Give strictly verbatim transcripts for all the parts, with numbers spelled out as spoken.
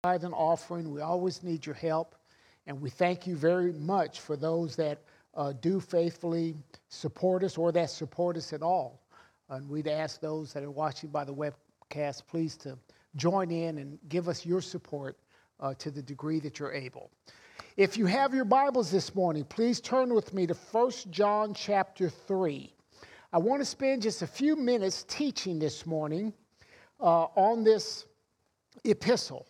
tithe and offering. We always need your help. And we thank you very much for those that uh, do faithfully support us or that support us at all. And we'd ask those that are watching by the webcast, please to join in and give us your support uh, to the degree that you're able. If you have your Bibles this morning, please turn with me to First John chapter three. I want to spend just a few minutes teaching this morning uh, on this epistle.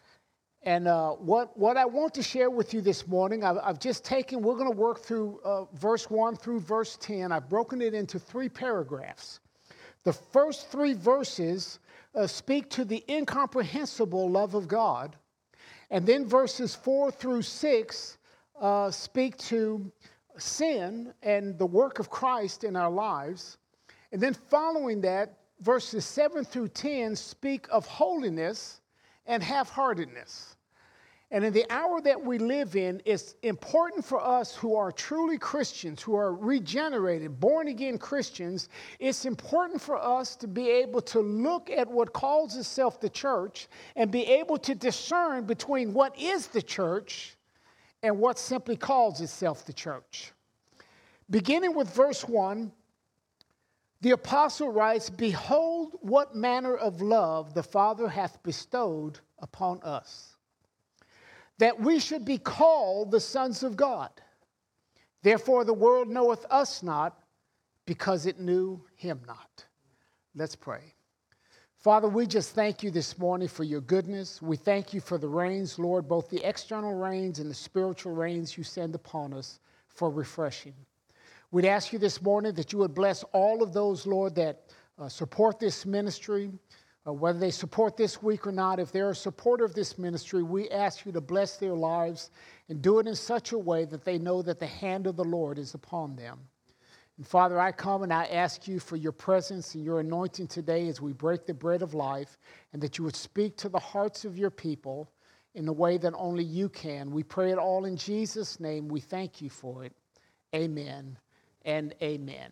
And uh, what, what I want to share with you this morning, I've, I've just taken, we're going to work through uh, verse one through verse ten. I've broken it into three paragraphs. The first three verses uh, speak to the incomprehensible love of God. And then verses four through six uh, speak to sin and the work of Christ in our lives. And then following that, verses seven through ten speak of holiness and half-heartedness. And in the hour that we live in, it's important for us who are truly Christians, who are regenerated, born-again Christians, it's important for us to be able to look at what calls itself the church and be able to discern between what is the church and what simply calls itself the church. Beginning with verse one, the apostle writes, "Behold, what manner of love the Father hath bestowed upon us, that we should be called the sons of God. Therefore the world knoweth us not, because it knew him not." Let's pray. Father, we just thank you this morning for your goodness. We thank you for the rains, Lord, both the external rains and the spiritual rains you send upon us for refreshing. We'd ask you this morning that you would bless all of those, Lord, that uh, support this ministry, uh, whether they support this week or not. If they're a supporter of this ministry, we ask you to bless their lives and do it in such a way that they know that the hand of the Lord is upon them. And Father, I come and I ask you for your presence and your anointing today as we break the bread of life, and that you would speak to the hearts of your people in the way that only you can. We pray it all in Jesus' name. We thank you for it. Amen and amen.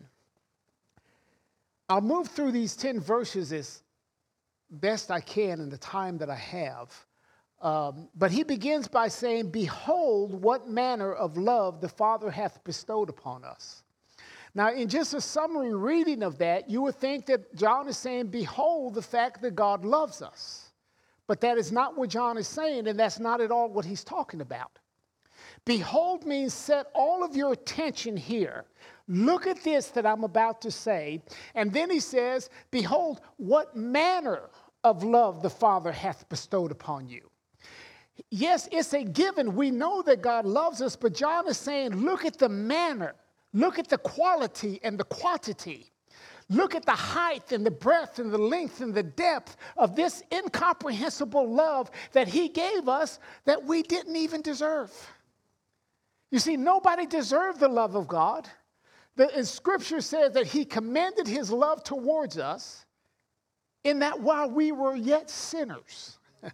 I'll move through these ten verses as best I can in the time that I have. Um, but he begins by saying, "Behold, what manner of love the Father hath bestowed upon us." Now, in just a summary reading of that, you would think that John is saying, behold the fact that God loves us. But that is not what John is saying, and that's not at all what he's talking about. Behold means set all of your attention here. Look at this that I'm about to say. And then he says, behold, what manner of love the Father hath bestowed upon you. Yes, it's a given. We know that God loves us, but John is saying, look at the manner. Look at the quality and the quantity. Look at the height and the breadth and the length and the depth of this incomprehensible love that he gave us that we didn't even deserve. You see, nobody deserved the love of God. The Scripture says that he commended his love towards us in that while we were yet sinners,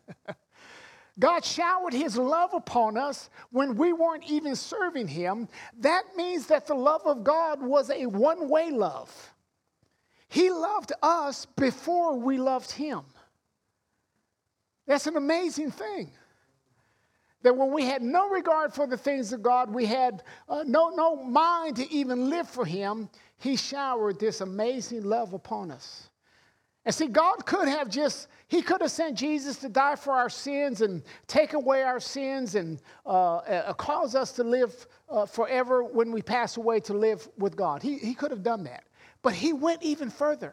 God showered his love upon us when we weren't even serving him. That means that the love of God was a one-way love. He loved us before we loved him. That's an amazing thing. That when we had no regard for the things of God, we had uh, no, no mind to even live for him, he showered this amazing love upon us. And see, God could have just, he could have sent Jesus to die for our sins and take away our sins and uh, uh, cause us to live uh, forever when we pass away to live with God. He, he could have done that. But he went even further.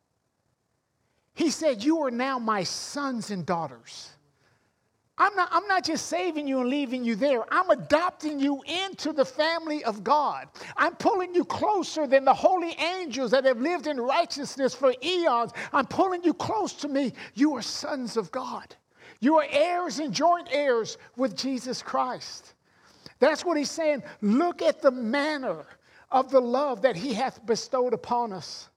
He said, you are now my sons and daughters. I'm not, I'm not just saving you and leaving you there. I'm adopting you into the family of God. I'm pulling you closer than the holy angels that have lived in righteousness for eons. I'm pulling you close to me. You are sons of God. You are heirs and joint heirs with Jesus Christ. That's what he's saying. Look at the manner of the love that he hath bestowed upon us,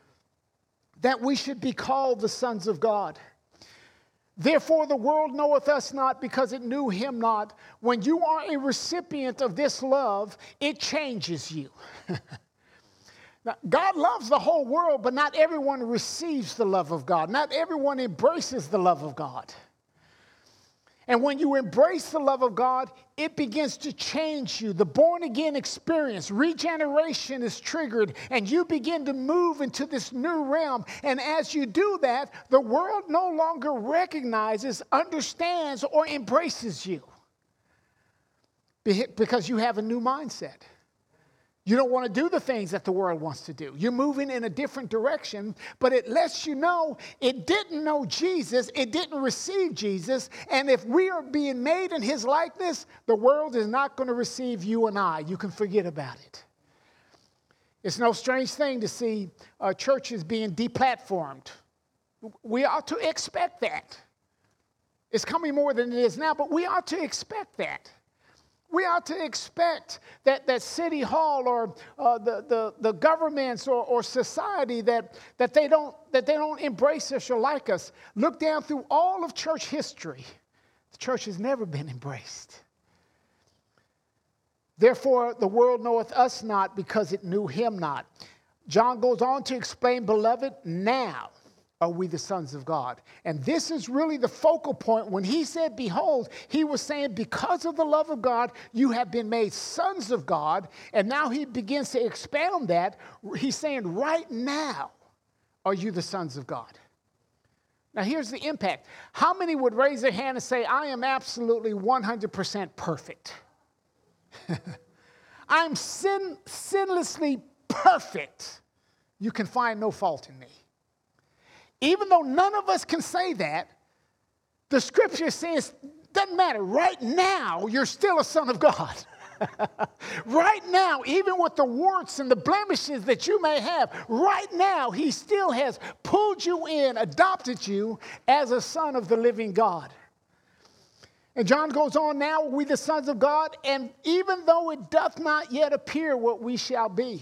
that we should be called the sons of God. Therefore the world knoweth us not, because it knew him not. When you are a recipient of this love, it changes you. Now, God loves the whole world, but not everyone receives the love of God. Not everyone embraces the love of God. And when you embrace the love of God, it begins to change you. The born-again experience, regeneration is triggered, and you begin to move into this new realm. And as you do that, the world no longer recognizes, understands, or embraces you because you have a new mindset. You don't want to do the things that the world wants to do. You're moving in a different direction, but it lets you know it didn't know Jesus, it didn't receive Jesus, and if we are being made in his likeness, the world is not going to receive you and I. You can forget about it. It's no strange thing to see uh, churches being deplatformed. We ought to expect that. It's coming more than it is now, but we ought to expect that. We ought to expect that, that City Hall or uh, the, the, the governments or, or society, that, that, they don't, that they don't embrace us or like us. Look down through all of church history. The church has never been embraced. Therefore, the world knoweth us not because it knew him not. John goes on to explain, beloved, now are we the sons of God. And this is really the focal point. When he said, behold, he was saying, because of the love of God, you have been made sons of God. And now he begins to expound that. He's saying, right now are you the sons of God. Now here's the impact. How many would raise their hand and say, I am absolutely one hundred percent perfect? I'm sin, sinlessly perfect. You can find no fault in me. Even though none of us can say that, the scripture says, doesn't matter. Right now, you're still a son of God. Right now, even with the warts and the blemishes that you may have, right now, he still has pulled you in, adopted you as a son of the living God. And John goes on, now we the sons of God, and even though it doth not yet appear what we shall be.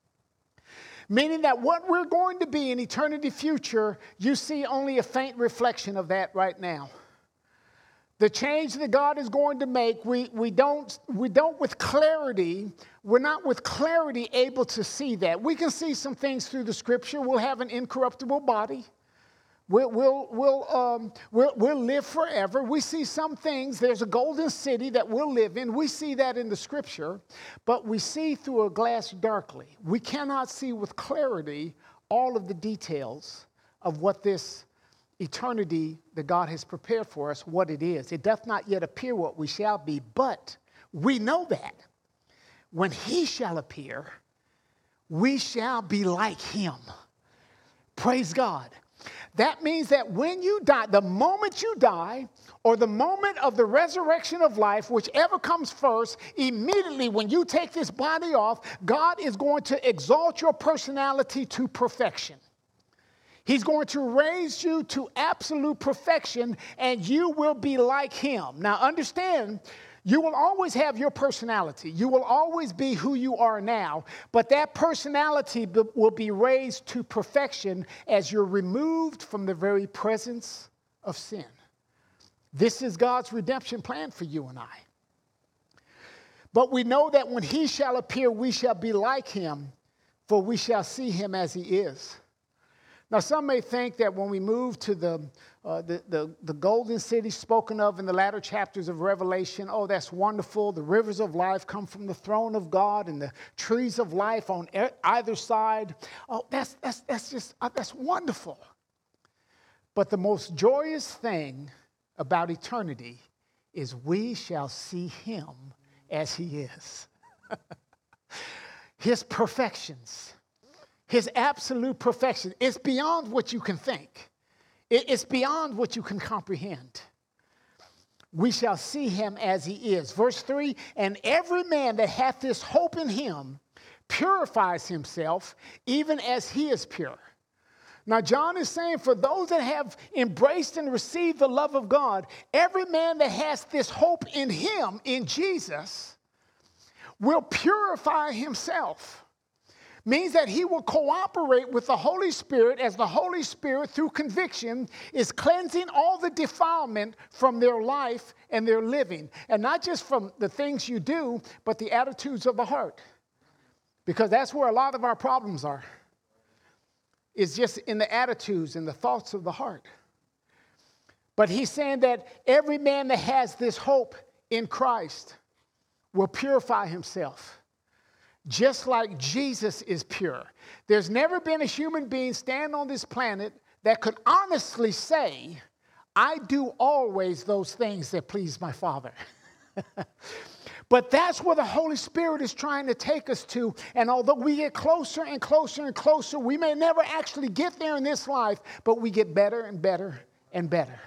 Meaning that what we're going to be in eternity future, you see only a faint reflection of that right now. The change that God is going to make, we, we, don't, we don't with clarity, we're not with clarity able to see that. We can see some things through the scripture. We'll have an incorruptible body. We'll, we'll, we'll, um, we'll, we'll live forever. We see some things. There's a golden city that we'll live in. We see that in the scripture, but we see through a glass darkly. We cannot see with clarity all of the details of what this eternity that God has prepared for us, what it is. It doth not yet appear what we shall be, but we know that when he shall appear, we shall be like him. Praise God. That means that when you die, the moment you die, or the moment of the resurrection of life, whichever comes first, immediately when you take this body off, God is going to exalt your personality to perfection. He's going to raise you to absolute perfection, and you will be like him. Now understand, you will always have your personality. You will always be who you are now, but that personality b- will be raised to perfection as you're removed from the very presence of sin. This is God's redemption plan for you and I. But we know that when he shall appear, we shall be like him, for we shall see him as he is. Now, some may think that when we move to the, uh, the, the, the golden city spoken of in the latter chapters of Revelation, oh, that's wonderful. The rivers of life come from the throne of God and the trees of life on either side. Oh, that's, that's, that's just, uh, that's wonderful. But the most joyous thing about eternity is we shall see him as he is. His perfections. His absolute perfection. It's beyond what you can think. It's beyond what you can comprehend. We shall see him as he is. Verse three, and every man that hath this hope in him purifies himself, even as he is pure. Now, John is saying for those that have embraced and received the love of God, every man that has this hope in him, in Jesus, will purify himself. Means that he will cooperate with the Holy Spirit as the Holy Spirit, through conviction, is cleansing all the defilement from their life and their living. And not just from the things you do, but the attitudes of the heart. Because that's where a lot of our problems are. It's just in the attitudes and the thoughts of the heart. But he's saying that every man that has this hope in Christ will purify himself, just like Jesus is pure. There's never been a human being stand on this planet that could honestly say, I do always those things that please my Father. But that's where the Holy Spirit is trying to take us to. And although we get closer and closer and closer, we may never actually get there in this life, but we get better and better and better.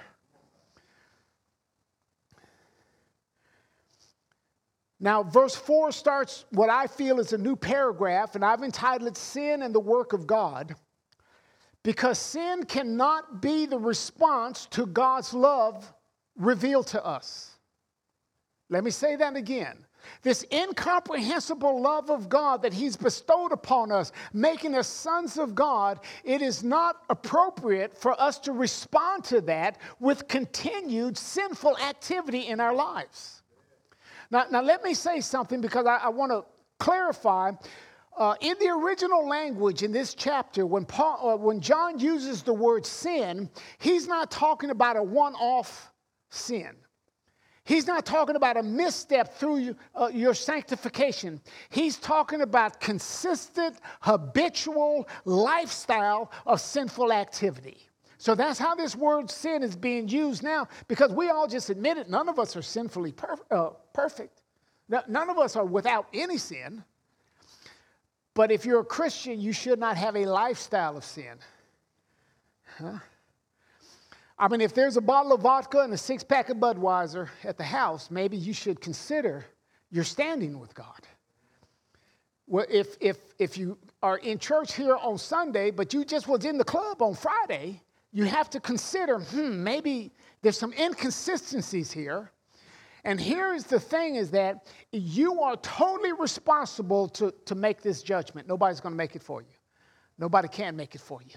Now, verse four starts what I feel is a new paragraph, and I've entitled it Sin and the Work of God, because sin cannot be the response to God's love revealed to us. Let me say that again. This incomprehensible love of God that he's bestowed upon us, making us sons of God, it is not appropriate for us to respond to that with continued sinful activity in our lives. Now, now let me say something, because I, I want to clarify. Uh, in the original language in this chapter, when, Paul, uh, when John uses the word sin, he's not talking about a one-off sin. He's not talking about a misstep through uh, your sanctification. He's talking about consistent, habitual lifestyle of sinful activity. So that's how this word sin is being used now, because we all just admit it. None of us are sinfully perf- uh, perfect. None of us are without any sin. But if you're a Christian, you should not have a lifestyle of sin. Huh? I mean, if there's a bottle of vodka and a six-pack of Budweiser at the house, maybe you should consider your standing with God. Well, if, if, if you are in church here on Sunday, but you just was in the club on Friday, you have to consider, hmm, maybe there's some inconsistencies here. And here's the thing, is that you are totally responsible to, to make this judgment. Nobody's going to make it for you. Nobody can make it for you.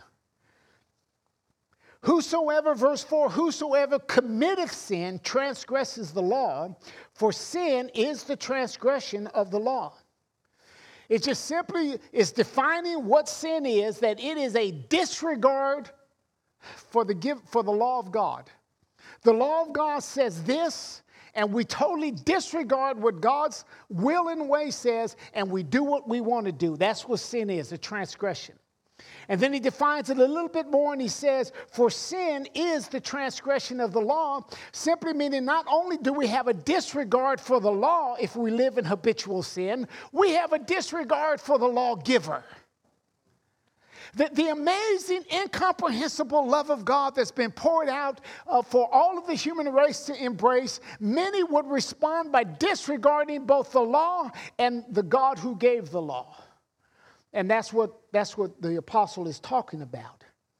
Whosoever, verse four, whosoever committeth sin transgresses the law, for sin is the transgression of the law. It just simply is defining what sin is, that it is a disregard for the, give, for the law of God. The law of God says this, and we totally disregard what God's will and way says, and we do what we want to do. That's what sin is, a transgression. And then he defines it a little bit more, and he says, for sin is the transgression of the law, simply meaning not only do we have a disregard for the law if we live in habitual sin, we have a disregard for the lawgiver. The, the amazing, incomprehensible love of God that's been poured out uh, for all of the human race to embrace, many would respond by disregarding both the law and the God who gave the law. And that's what, that's what the apostle is talking about.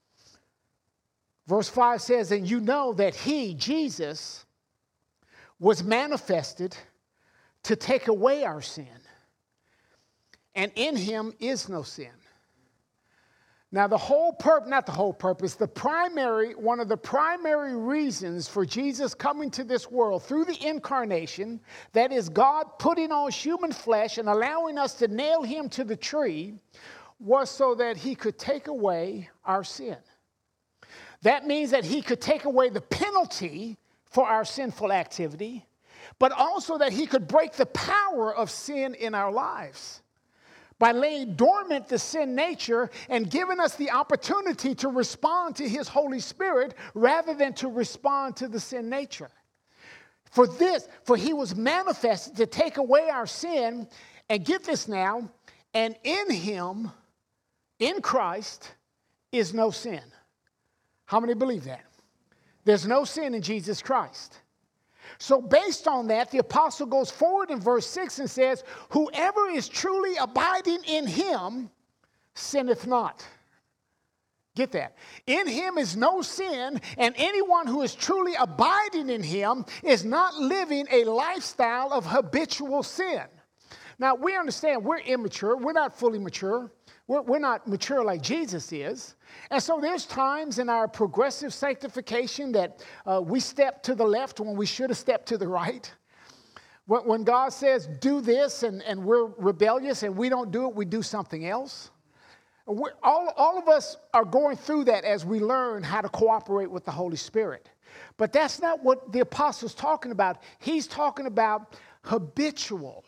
Verse five says, and you know that he, Jesus, was manifested to take away our sin. And in him is no sin. Now, the whole purpose, not the whole purpose, the primary, one of the primary reasons for Jesus coming to this world through the incarnation, that is God putting on human flesh and allowing us to nail him to the tree, was so that he could take away our sin. That means that he could take away the penalty for our sinful activity, but also that he could break the power of sin in our lives by laying dormant the sin nature and giving us the opportunity to respond to his Holy Spirit rather than to respond to the sin nature. For this, for he was manifested to take away our sin, and get this now, and in him, in Christ, is no sin. How many believe that? There's no sin in Jesus Christ. So based on that, the apostle goes forward in verse six and says, whoever is truly abiding in him sinneth not. Get that. In him is no sin, and anyone who is truly abiding in him is not living a lifestyle of habitual sin. Now, we understand we're immature. We're not fully mature. We're, we're not mature like Jesus is. And so there's times in our progressive sanctification that uh, we step to the left when we should have stepped to the right. When, when God says, do this, and, and we're rebellious and we don't do it, we do something else. We're, all, all of us are going through that as we learn how to cooperate with the Holy Spirit. But that's not what the apostle's talking about. He's talking about habitual,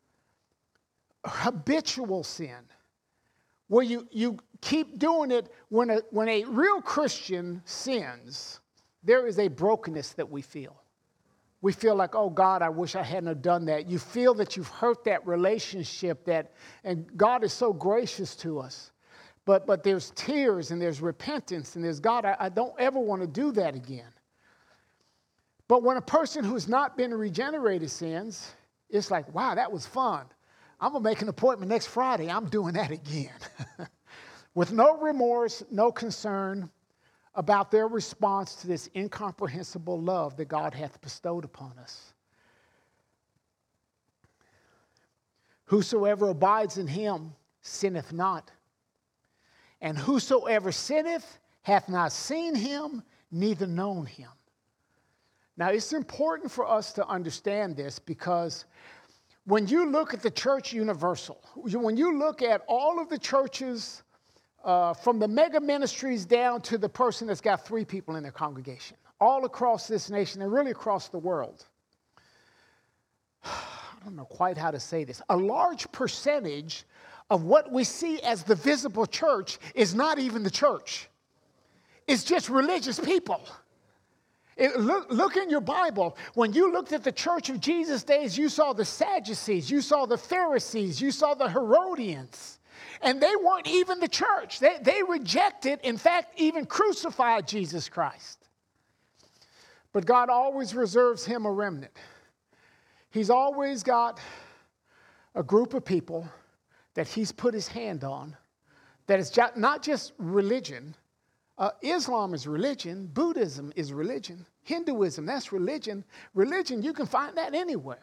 habitual sin, where you, you keep doing it. When a, when a real Christian sins, there is a brokenness that we feel. We feel like, oh, God, I wish I hadn't have done that. You feel that you've hurt that relationship, that, and God is so gracious to us. But, but there's tears and there's repentance and there's, God, I, I don't ever want to do that again. But when a person who's not been regenerated sins, it's like, wow, that was fun. I'm going to make an appointment next Friday. I'm doing that again. With no remorse, no concern about their response to this incomprehensible love that God hath bestowed upon us. Whosoever abides in him sinneth not. And whosoever sinneth hath not seen him, neither known him. Now, it's important for us to understand this, because when you look at the church universal, when you look at all of the churches, uh, from the mega ministries down to the person that's got three people in their congregation, all across this nation and really across the world, I don't know quite how to say this, a large percentage of what we see as the visible church is not even the church. It's just religious people. It, look, look in your Bible. When you looked at the church of Jesus' days, you saw the Sadducees, you saw the Pharisees, you saw the Herodians. And they weren't even the church. They, they rejected, in fact, even crucified Jesus Christ. But God always reserves him a remnant. He's always got a group of people that he's put his hand on, that is not just religion. Uh, Islam is religion. Buddhism is religion. Hinduism, that's religion. Religion, you can find that anywhere.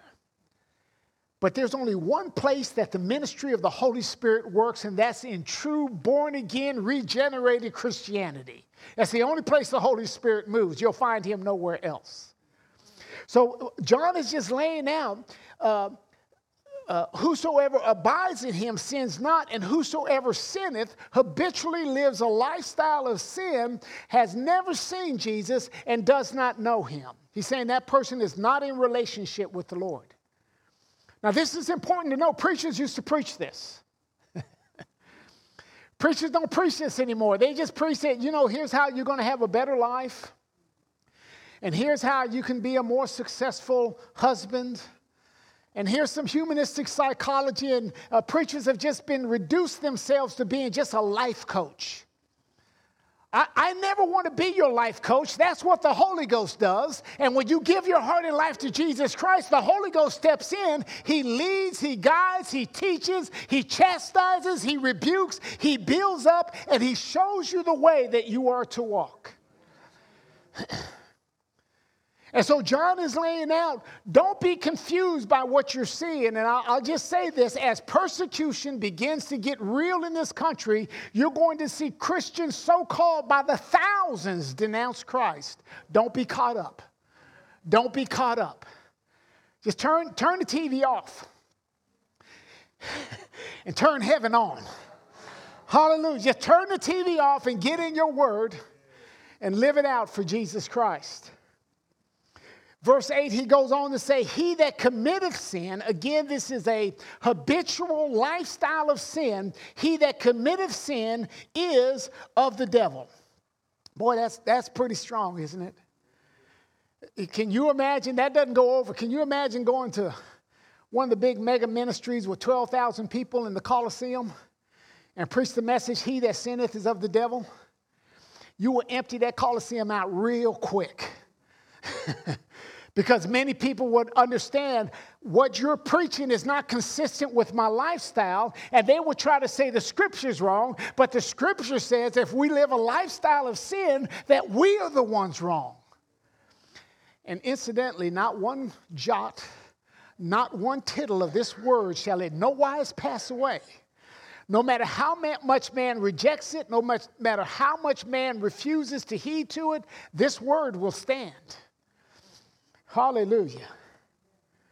But there's only one place that the ministry of the Holy Spirit works, and that's in true born-again, regenerated Christianity. That's the only place the Holy Spirit moves. You'll find him nowhere else. So John is just laying out, uh, uh, whosoever abides in him sins not, and whosoever sinneth habitually lives a lifestyle of sin, has never seen Jesus, and does not know him. He's saying that person is not in relationship with the Lord. Now, this is important to know. Preachers used to preach this. Preachers don't preach this anymore. They just preach that, you know, here's how you're going to have a better life. And here's how you can be a more successful husband. And here's some humanistic psychology. And uh, preachers have just been reduced themselves to being just a life coach. I, I never want to be your life coach. That's what the Holy Ghost does. And when you give your heart and life to Jesus Christ, the Holy Ghost steps in. He leads, he guides, he teaches, he chastises, he rebukes, he builds up, and he shows you the way that you are to walk. And so John is laying out, don't be confused by what you're seeing. And I'll, I'll just say this, as persecution begins to get real in this country, you're going to see Christians so-called by the thousands denounce Christ. Don't be caught up. Don't be caught up. Just turn, turn the T V off and turn heaven on. Hallelujah. Just turn the T V off and get in your word and live it out for Jesus Christ. Verse eight, he goes on to say, he that committeth sin, again, this is a habitual lifestyle of sin. He that committeth sin is of the devil. Boy, that's, that's pretty strong, isn't it? Can you imagine? That doesn't go over. Can you imagine going to one of the big mega ministries with twelve thousand people in the Colosseum and preach the message, he that sinneth is of the devil? You will empty that Colosseum out real quick. Because many people would understand what you're preaching is not consistent with my lifestyle, and they will try to say the scripture's wrong, but the scripture says if we live a lifestyle of sin, that we are the ones wrong. And incidentally, not one jot, not one tittle of this word shall in no wise pass away. No matter how much man rejects it, no matter how much man refuses to heed to it, this word will stand. Hallelujah.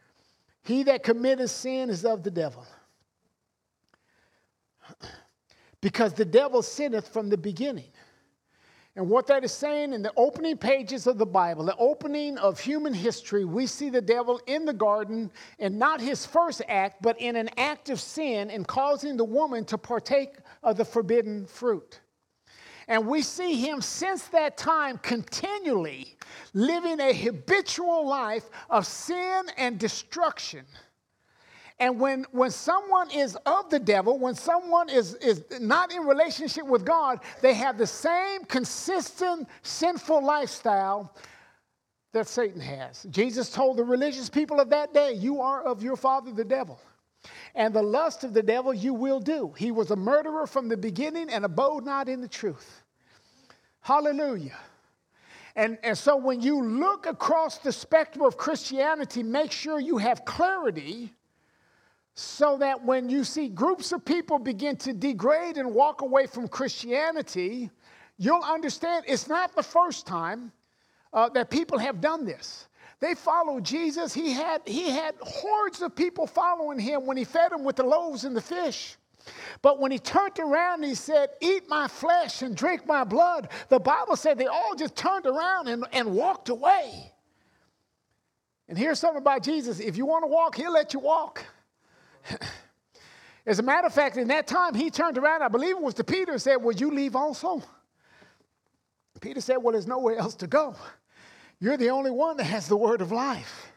He that committeth sin is of the devil. because the devil sinneth from the beginning. And what that is saying, in the opening pages of the Bible, the opening of human history, we see the devil in the garden, and not his first act, but in an act of sin in causing the woman to partake of the forbidden fruit. And we see him since that time continually living a habitual life of sin and destruction. And when, when someone is of the devil, when someone is, is not in relationship with God, they have the same consistent sinful lifestyle that Satan has. Jesus told the religious people of that day, you are of your father the devil. And the lust of the devil you will do. He was a murderer from the beginning and abode not in the truth. Hallelujah. And, and so when you look across the spectrum of Christianity, make sure you have clarity, so that when you see groups of people begin to degrade and walk away from Christianity, you'll understand it's not the first time uh, that people have done this. They followed Jesus. He had, he had hordes of people following him when he fed them with the loaves and the fish. But when he turned around and he said, eat my flesh and drink my blood, the Bible said they all just turned around and, and walked away. And here's something about Jesus. If you want to walk, he'll let you walk. As a matter of fact, in that time, he turned around, I believe it was to Peter, and said, would you leave also? Peter said, well, there's nowhere else to go. You're the only one that has the word of life.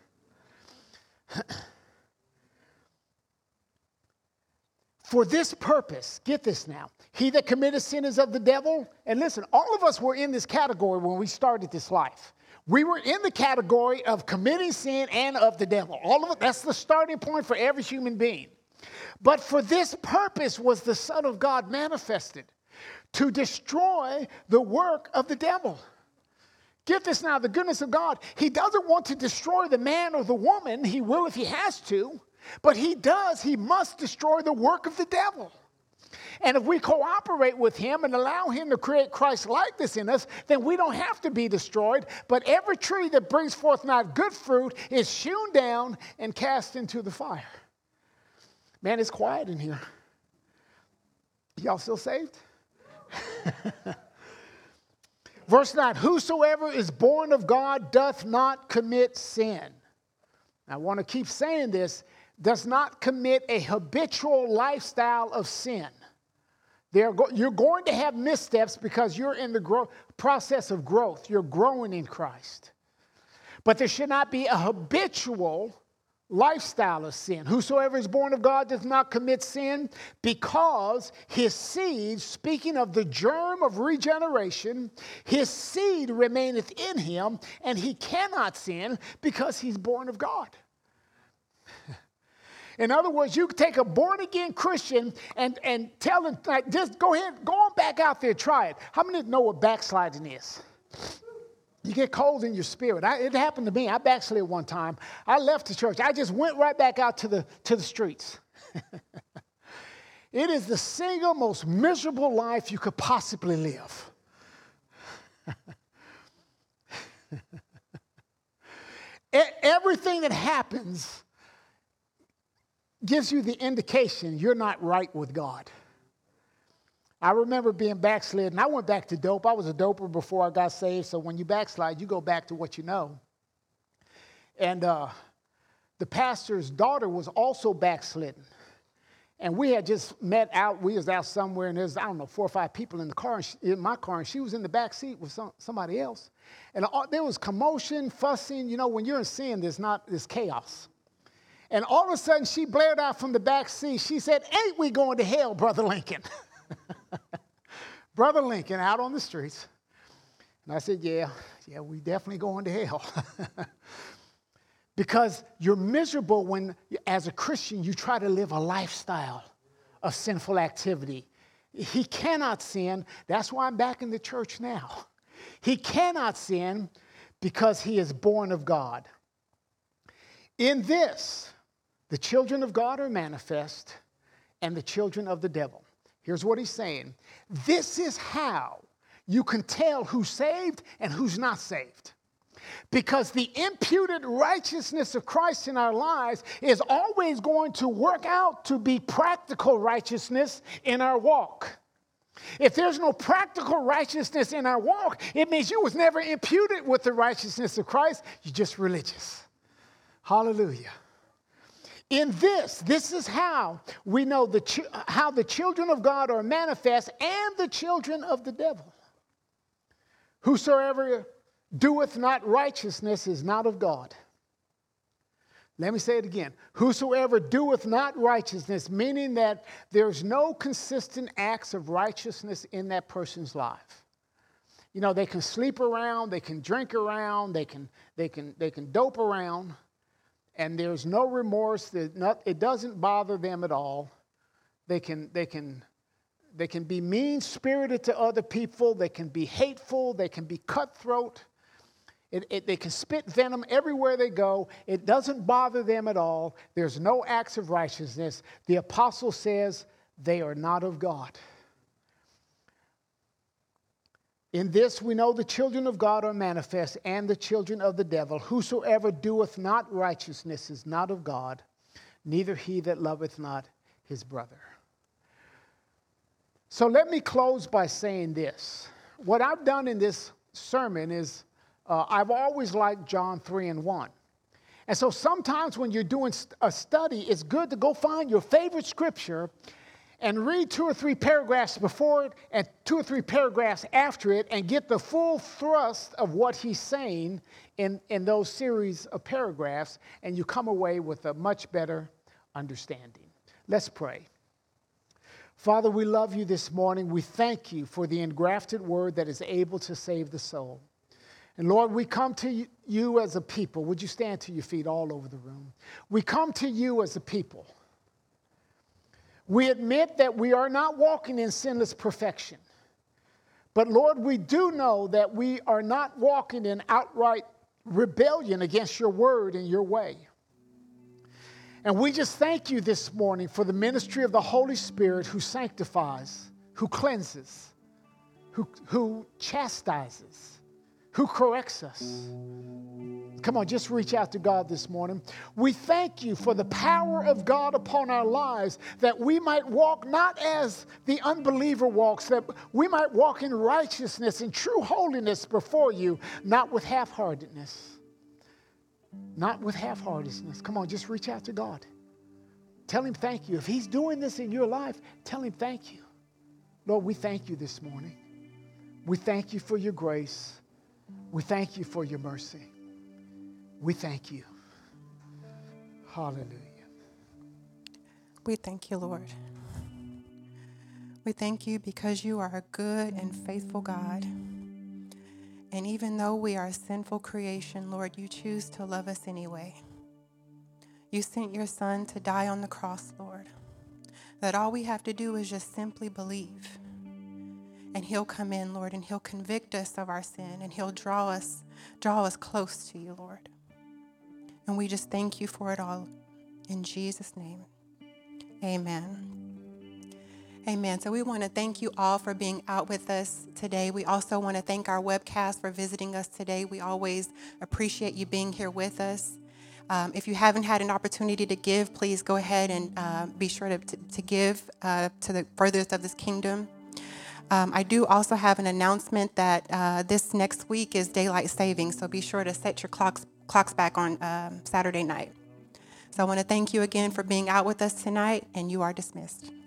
For this purpose, get this now, he that committeth sin is of the devil. And listen, all of us were in this category when we started this life. We were in the category of committing sin and of the devil. All of it, that's the starting point for every human being. But for this purpose was the Son of God manifested, to destroy the work of the devil. Get this now, the goodness of God. He doesn't want to destroy the man or the woman. He will if he has to. But he does, he must destroy the work of the devil. And if we cooperate with him and allow him to create Christ-likeness in us, then we don't have to be destroyed. But every tree that brings forth not good fruit is hewn down and cast into the fire. Man, it's quiet in here. Y'all still saved? Verse nine, whosoever is born of God doth not commit sin. I want to keep saying this, does not commit a habitual lifestyle of sin. Go- you're going to have missteps because you're in the gro- process of growth. You're growing in Christ. But there should not be a habitual lifestyle of sin. Whosoever is born of God does not commit sin, because his seed, speaking of the germ of regeneration, his seed remaineth in him, and he cannot sin because he's born of God. In other words, you take a born-again Christian and, and tell them, like, just go ahead, go on back out there, try it. How many know what backsliding is? You get cold in your spirit. I, it happened to me. I backslid one time. I left the church. I just went right back out to the, to the streets. It is the single most miserable life you could possibly live. Everything that happens gives you the indication you're not right with God. I remember being backslid, and I went back to dope. I was a doper before I got saved, so when you backslide, you go back to what you know. And uh, the pastor's daughter was also backslidden. And we had just met out. We was out somewhere, and there's, I don't know, four or five people in the car, and she, in my car, and she was in the back seat with some, somebody else. And all, there was commotion, fussing. You know, when you're in sin, there's not, there's chaos. And all of a sudden, she blared out from the back seat. She said, ain't we going to hell, Brother Lincoln? Brother Lincoln out on the streets. And I said, yeah, yeah, we definitely going to hell. Because you're miserable when, as a Christian, you try to live a lifestyle of sinful activity. He cannot sin. That's why I'm back in the church now. He cannot sin because he is born of God. In this, the children of God are manifest, and the children of the devil. Here's what he's saying. This is how you can tell who's saved and who's not saved. Because the imputed righteousness of Christ in our lives is always going to work out to be practical righteousness in our walk. If there's no practical righteousness in our walk, it means you was never imputed with the righteousness of Christ. You're just religious. Hallelujah. In this, this is how we know the ch- how the children of God are manifest and the children of the devil. Whosoever doeth not righteousness is not of God. Let me say it again. Whosoever doeth not righteousness, meaning that there's no consistent acts of righteousness in that person's life. You know, they can sleep around, they can drink around, they can, they can, they can dope around, and there's no remorse. Not, it doesn't bother them at all. They can, they can, they can be mean-spirited to other people. They can be hateful. They can be cutthroat. It, it, they can spit venom everywhere they go. It doesn't bother them at all. There's no acts of righteousness. The apostle says they are not of God. In this we know the children of God are manifest and the children of the devil. Whosoever doeth not righteousness is not of God, neither he that loveth not his brother. So let me close by saying this. What I've done in this sermon is Uh, I've always liked John three and one. And so sometimes when you're doing a study, it's good to go find your favorite scripture and read two or three paragraphs before it and two or three paragraphs after it and get the full thrust of what he's saying in, in those series of paragraphs, and you come away with a much better understanding. Let's pray. Father, we love you this morning. We thank you for the engrafted word that is able to save the soul. And Lord, we come to you as a people. Would you stand to your feet all over the room? We come to you as a people. We admit that we are not walking in sinless perfection. But Lord, we do know that we are not walking in outright rebellion against your word and your way. And we just thank you this morning for the ministry of the Holy Spirit who sanctifies, who cleanses, who, who chastises, who corrects us. Come on, just reach out to God this morning. We thank you for the power of God upon our lives, that we might walk not as the unbeliever walks, that we might walk in righteousness and true holiness before you, not with half-heartedness. Not with half-heartedness. Come on, just reach out to God. Tell him thank you. If he's doing this in your life, tell him thank you. Lord, we thank you this morning. We thank you for your grace. We thank you for your mercy. We thank you. Hallelujah. We thank you, Lord. We thank you because you are a good and faithful God. And even though we are a sinful creation, Lord, you choose to love us anyway. You sent your son to die on the cross, Lord, that all we have to do is just simply believe. And he'll come in, Lord, and he'll convict us of our sin, and he'll draw us, draw us close to you, Lord. And we just thank you for it all. In Jesus' name, amen. Amen. So we want to thank you all for being out with us today. We also want to thank our webcast for visiting us today. We always appreciate you being here with us. Um, if you haven't had an opportunity to give, please go ahead and uh, be sure to, to, to give uh, to the furthest of this kingdom. Um, I do also have an announcement that uh, this next week is daylight saving, so be sure to set your clocks clocks back on um, Saturday night. So I want to thank you again for being out with us tonight, and you are dismissed.